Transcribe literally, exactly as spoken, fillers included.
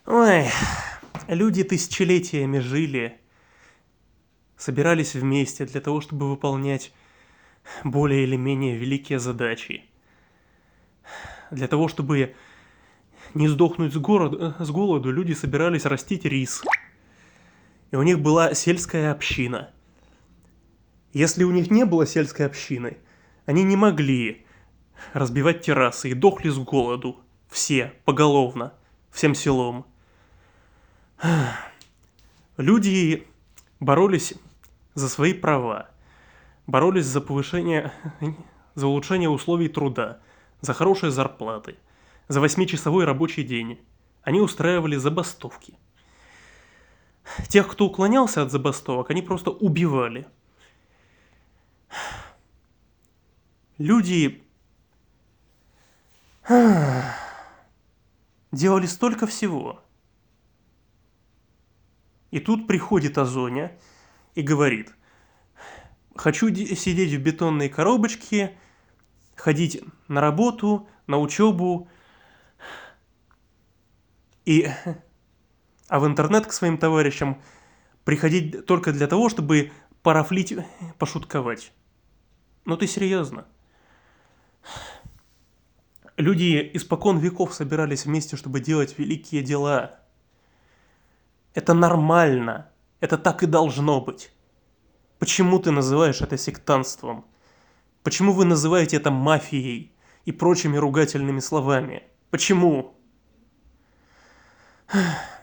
Ой, люди тысячелетиями жили, собирались вместе для того, чтобы выполнять более или менее великие задачи. Для того, чтобы не сдохнуть с, город, с голоду, люди собирались растить рис. И у них была сельская община. Если у них не было сельской общины, они не могли разбивать террасы и дохли с голоду. Все, поголовно, всем селом. Люди боролись за свои права, боролись за повышение, за улучшение условий труда, за хорошие зарплаты, за восьмичасовой рабочий день. Они устраивали забастовки. Тех, кто уклонялся от забастовок, они просто убивали. Люди делали столько всего. И тут приходит Азоня и говорит: хочу сидеть в бетонной коробочке, ходить на работу, на учебу, и... а в интернет к своим товарищам приходить только для того, чтобы парафлить, пошутковать. Ну ты серьезно? Люди испокон веков собирались вместе, чтобы делать великие дела. Это нормально. Это так и должно быть. Почему ты называешь это сектантством? Почему вы называете это мафией и прочими ругательными словами? Почему?